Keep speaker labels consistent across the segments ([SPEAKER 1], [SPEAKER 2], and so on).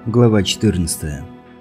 [SPEAKER 1] Глава 14.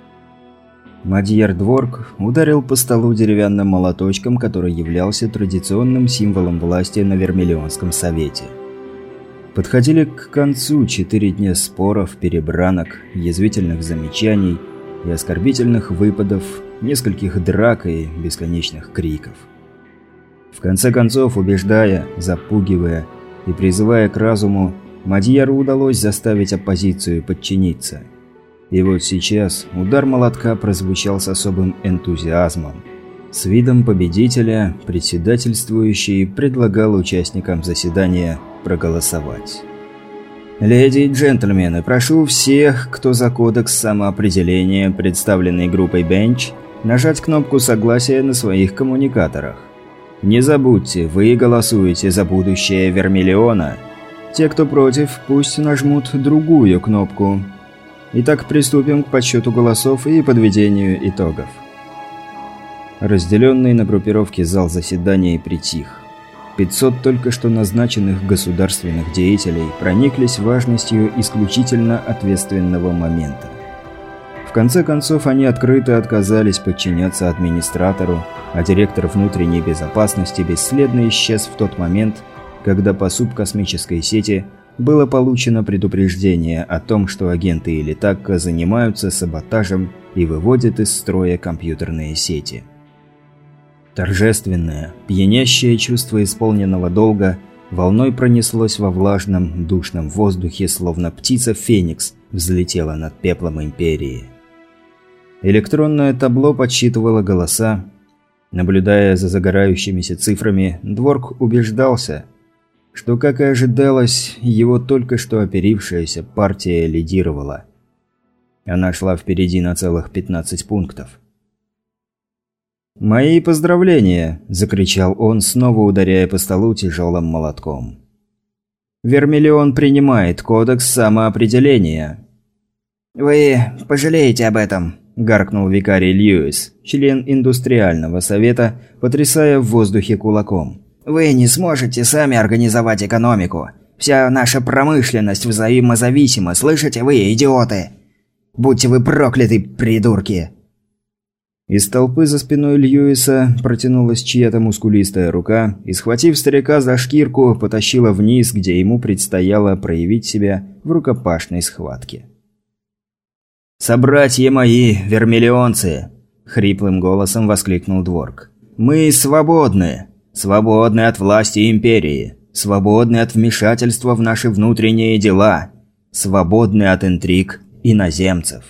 [SPEAKER 1] Мадьяр Дворк ударил по столу деревянным молоточком, который являлся традиционным символом власти на Вермиллионском совете. Подходили к концу 4 дня споров, перебранок, язвительных замечаний и оскорбительных выпадов, нескольких драк и бесконечных криков. В конце концов, убеждая, запугивая и призывая к разуму, Мадьяру удалось заставить оппозицию подчиниться. И вот сейчас удар молотка прозвучал с особым энтузиазмом. С видом победителя председательствующий предлагал участникам заседания проголосовать. «Леди и джентльмены, прошу всех, кто за кодекс самоопределения, представленный группой Бенч, нажать кнопку согласия на своих коммуникаторах. Не забудьте, вы голосуете за будущее Вермиллиона. Те, кто против, пусть нажмут другую кнопку. Итак, приступим к подсчету голосов и подведению итогов». Разделенный на группировки зал заседаний притих. 500 только что назначенных государственных деятелей прониклись важностью исключительно ответственного момента. В конце концов, они открыто отказались подчиняться администратору, а директор внутренней безопасности бесследно исчез в тот момент, когда по субкосмической сети было получено предупреждение о том, что агенты Элитакка занимаются саботажем и выводят из строя компьютерные сети. Торжественное, пьянящее чувство исполненного долга волной пронеслось во влажном, душном воздухе, словно птица Феникс взлетела над пеплом Империи. Электронное табло подсчитывало голоса. Наблюдая за загорающимися цифрами, Дворк убеждался, что, как и ожидалось, его только что оперившаяся партия лидировала. Она шла впереди на целых 15 пунктов. «Мои поздравления!» – закричал он, снова ударяя по столу тяжелым молотком. «Вермиллион принимает кодекс самоопределения».
[SPEAKER 2] «Вы пожалеете об этом», – гаркнул викарий Льюис, член индустриального совета, потрясая в воздухе кулаком. «Вы не сможете сами организовать экономику. Вся наша промышленность взаимозависима, слышите вы, идиоты? Будьте вы прокляты, придурки!»
[SPEAKER 1] Из толпы за спиной Льюиса протянулась чья-то мускулистая рука и, схватив старика за шкирку, потащила вниз, где ему предстояло проявить себя в рукопашной схватке. «Собратья мои, вермиллионцы!» – хриплым голосом воскликнул Дворк. «Мы свободны! Свободны от власти Империи! Свободны от вмешательства в наши внутренние дела! Свободны от интриг иноземцев!»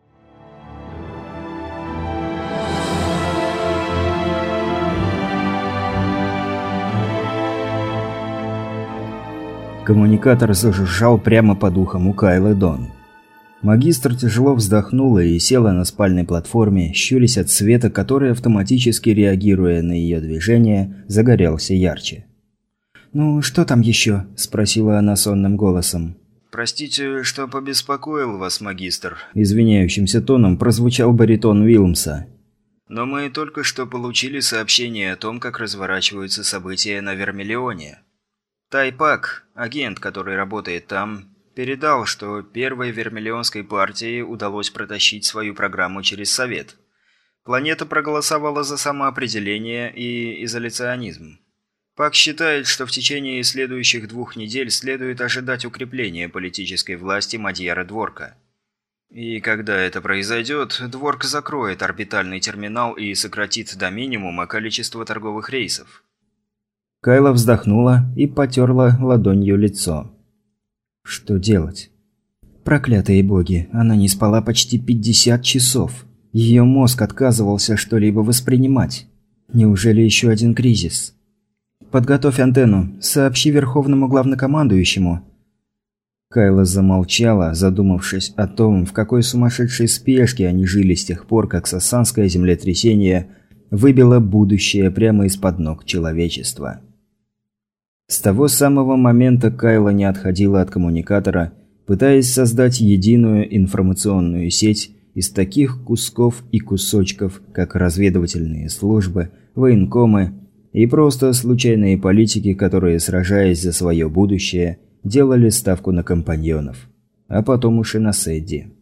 [SPEAKER 1] Коммуникатор зажужжал прямо под ухом у Кайлы Дон. Магистр тяжело вздохнула и села на спальной платформе, щурясь от света, который, автоматически реагируя на ее движение, загорелся ярче. «Ну, что там еще?» – спросила она сонным голосом. «Простите, что побеспокоил вас, магистр», – извиняющимся тоном прозвучал баритон Уилмса. «Но мы только что получили сообщение о том, как разворачиваются события на Вермиллионе. Тайпак, агент, который работает там, передал, что первой вермиллионской партии удалось протащить свою программу через Совет. Планета проголосовала за самоопределение и изоляционизм. Пак считает, что в течение следующих 2 недель следует ожидать укрепления политической власти Мадьяра Дворка. И когда это произойдет, Дворк закроет орбитальный терминал и сократит до минимума количество торговых рейсов». Кайла вздохнула и потерла ладонью лицо. Что делать? Проклятые боги, она не спала почти 50 часов. Ее мозг отказывался что-либо воспринимать. Неужели еще один кризис? «Подготовь антенну, сообщи верховному главнокомандующему». Кайла замолчала, задумавшись о том, в какой сумасшедшей спешке они жили с тех пор, как сассанское землетрясение выбило будущее прямо из-под ног человечества. С того самого момента Кайла не отходила от коммуникатора, пытаясь создать единую информационную сеть из таких кусков и кусочков, как разведывательные службы, военкомы и просто случайные политики, которые, сражаясь за свое будущее, делали ставку на компаньонов, а потом уж и на Сэдди.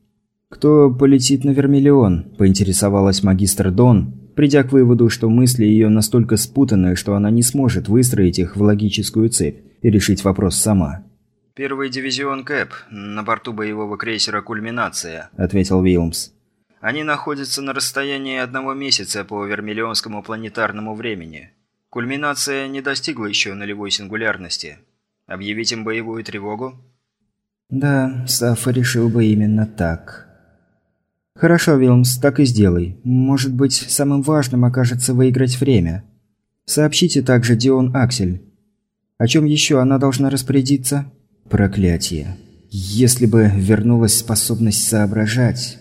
[SPEAKER 1] «Кто полетит на Вермиллион?» – поинтересовалась магистр Дон, придя к выводу, что мысли ее настолько спутаны, что она не сможет выстроить их в логическую цепь и решить вопрос сама.
[SPEAKER 2] «Первый дивизион КЭП, на борту боевого крейсера «Кульминация», –
[SPEAKER 1] ответил Вилмс.
[SPEAKER 2] «Они находятся на расстоянии 1 месяца по вермиллионскому планетарному времени. Кульминация не достигла еще нулевой сингулярности. Объявить им боевую тревогу?»
[SPEAKER 1] «Да, Сафа решил бы именно так». «Хорошо, Вилмс, так и сделай. Может быть, самым важным окажется выиграть время. Сообщите также Дион Аксель. О чем еще она должна распорядиться?» «Проклятие. Если бы вернулась способность соображать...»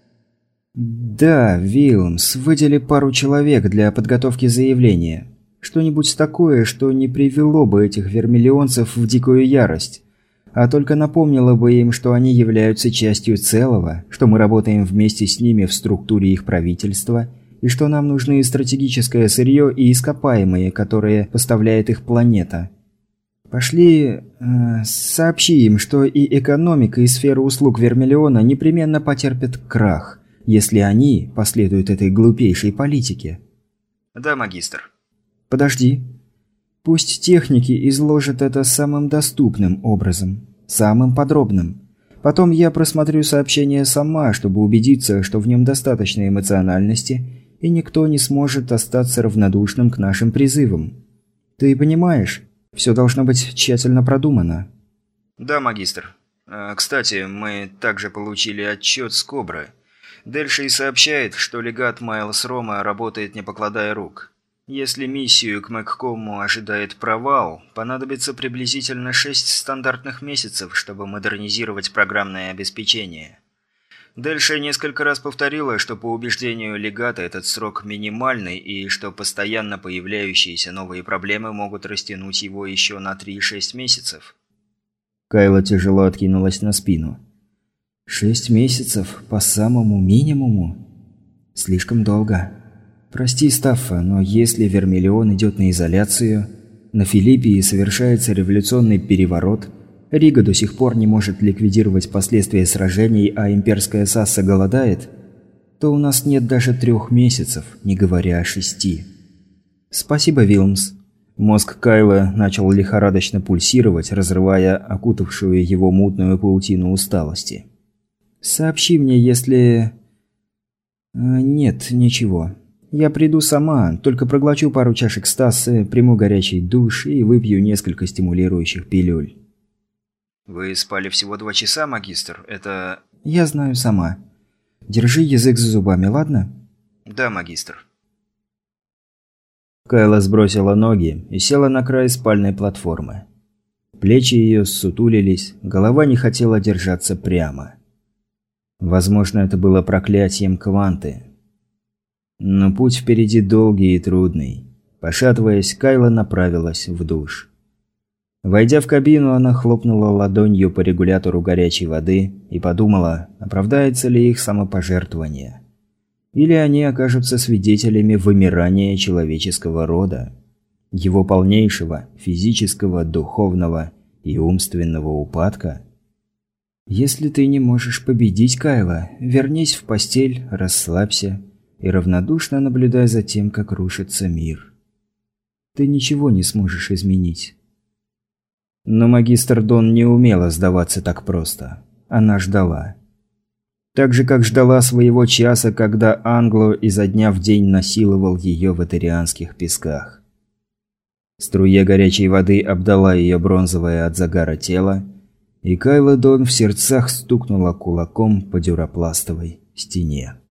[SPEAKER 1] «Да, Вилмс, выдели пару человек для подготовки заявления. Что-нибудь такое, что не привело бы этих вермиллионцев в дикую ярость, а только напомнило бы им, что они являются частью целого, что мы работаем вместе с ними в структуре их правительства, и что нам нужны стратегическое сырье и ископаемые, которые поставляет их планета. Пошли... сообщи им, что и экономика, и сфера услуг Вермиллиона непременно потерпят крах, если они последуют этой глупейшей политике».
[SPEAKER 2] «Да, магистр».
[SPEAKER 1] «Подожди. Пусть техники изложат это самым доступным образом, самым подробным. Потом я просмотрю сообщение сама, чтобы убедиться, что в нем достаточно эмоциональности, и никто не сможет остаться равнодушным к нашим призывам. Ты понимаешь, все должно быть тщательно продумано».
[SPEAKER 2] «Да, магистр. Кстати, мы также получили отчет с Кобры. Дельший сообщает, что легат Майлс Рома работает не покладая рук. Если миссию к Мэгкому ожидает провал, понадобится приблизительно 6 стандартных месяцев, чтобы модернизировать программное обеспечение. Дельша несколько раз повторила, что по убеждению легата этот срок минимальный и что постоянно появляющиеся новые проблемы могут растянуть его еще на 3-6 месяцев.
[SPEAKER 1] Кайла тяжело откинулась на спину. 6 месяцев по самому минимуму? Слишком долго. Прости, Стаффа, но если Вермиллион идет на изоляцию, на Филиппии совершается революционный переворот, Рига до сих пор не может ликвидировать последствия сражений, а имперская Сасса голодает, то у нас нет даже 3 месяцев, не говоря о 6. Спасибо, Вилмс. Мозг Кайла начал лихорадочно пульсировать, разрывая окутавшую его мутную паутину усталости. Сообщи мне, если... Нет, ничего. Я приду сама, только проглочу пару чашек Стассы, приму горячий душ и выпью несколько стимулирующих пилюль.
[SPEAKER 2] «Вы спали всего 2 часа, магистр? Это...»
[SPEAKER 1] «Я знаю сама. Держи язык за зубами, ладно?»
[SPEAKER 2] «Да, магистр».
[SPEAKER 1] Кайла сбросила ноги и села на край спальной платформы. Плечи ее ссутулились, голова не хотела держаться прямо. Возможно, это было проклятием Кванты. Но путь впереди долгий и трудный. Пошатываясь, Кайла направилась в душ. Войдя в кабину, она хлопнула ладонью по регулятору горячей воды и подумала, оправдается ли их самопожертвование. Или они окажутся свидетелями вымирания человеческого рода, его полнейшего физического, духовного и умственного упадка. Если ты не можешь победить Кайла, вернись в постель, расслабься и равнодушно наблюдай за тем, как рушится мир. Ты ничего не сможешь изменить. Но магистр Дон не умела сдаваться так просто. Она ждала. Так же, как ждала своего часа, когда Англо изо дня в день насиловал ее в этерианских песках. Струя горячей воды обдала ее бронзовое от загара тело, и Кайла Дон в сердцах стукнула кулаком по дюропластовой стене.